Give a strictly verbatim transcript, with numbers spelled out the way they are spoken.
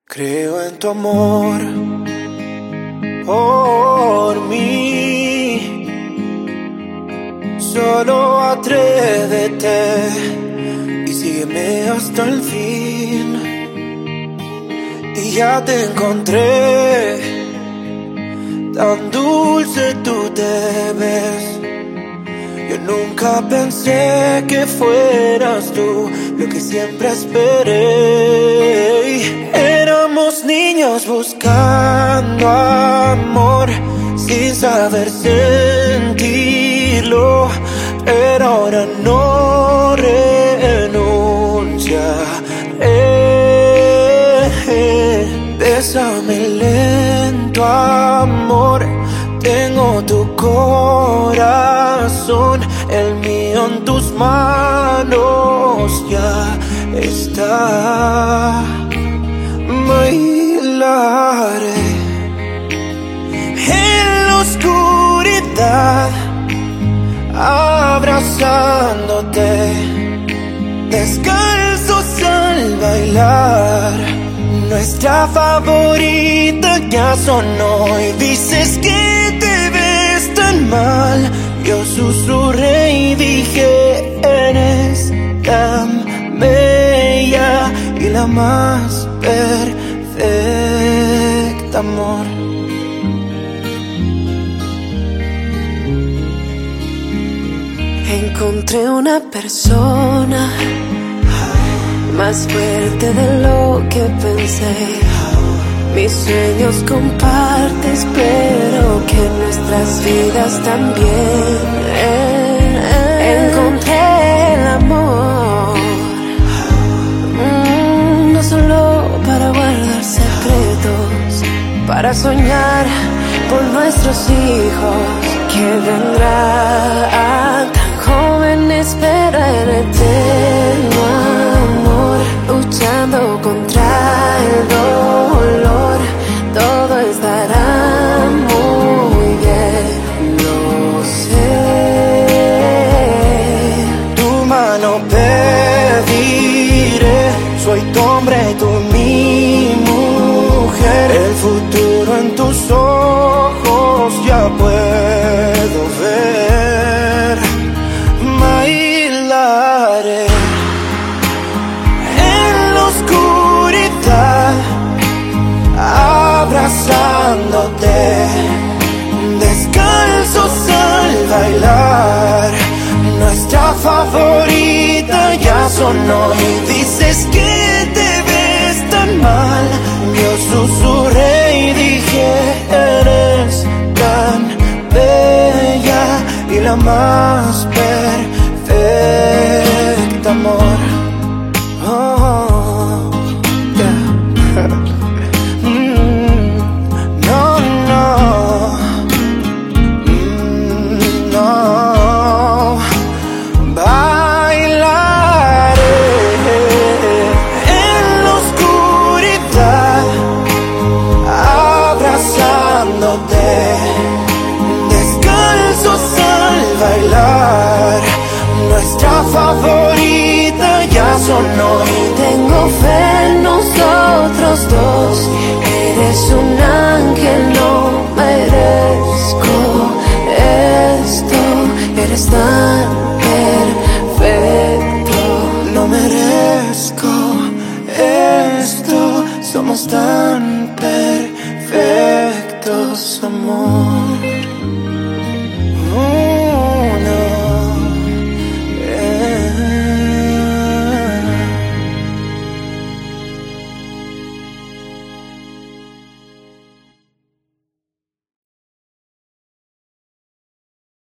Creo en tu amor por mí. Solo atrévete y sígueme hasta el fin. Y ya te encontré, tan dulce tú te ves. Yo nunca pensé que fueras tú lo que siempre esperé. Éramos niños buscando amor sin saber sentirlo, pero ahora no renunciaré. Bésame lento, amor. Tengo tu corazón, el mío en tus manos ya está. Bailaré en la oscuridad, abrazándote, descalzos al bailar. Nuestra favorita ya sonó y dices que te ves tan mal. Yo susurré y dije, eres tan bella y la más perfecta, amor. Encontré una persona más fuerte de lo que pensé. Mis sueños compartes, pero que nuestras vidas también. Encontré el amor, mm, no solo para guardar secretos, para soñar por nuestros hijos que vendrán. Tan jóvenes pero en eterno amor, luchando contra el dolor. Todo estará muy bien, lo sé. Tu mano pediré, soy tu hombre y tú mi mujer. El futuro en tus ojos ya puedo ver. Bailaré en la oscuridad, abrazándote, descalzos al bailar. Nuestra favorita ya sonó y dices que te ves tan mal. Yo susurré y dije, eres tan bella y la más perfecta, amor. Oh, yeah. Descalzos al bailar. Nuestra favorita ya sonó y tengo fe en nosotros dos. Eres un ángel, no merezco esto. Eres tan perfecto, no merezco esto. Somos tan perfectos, amor.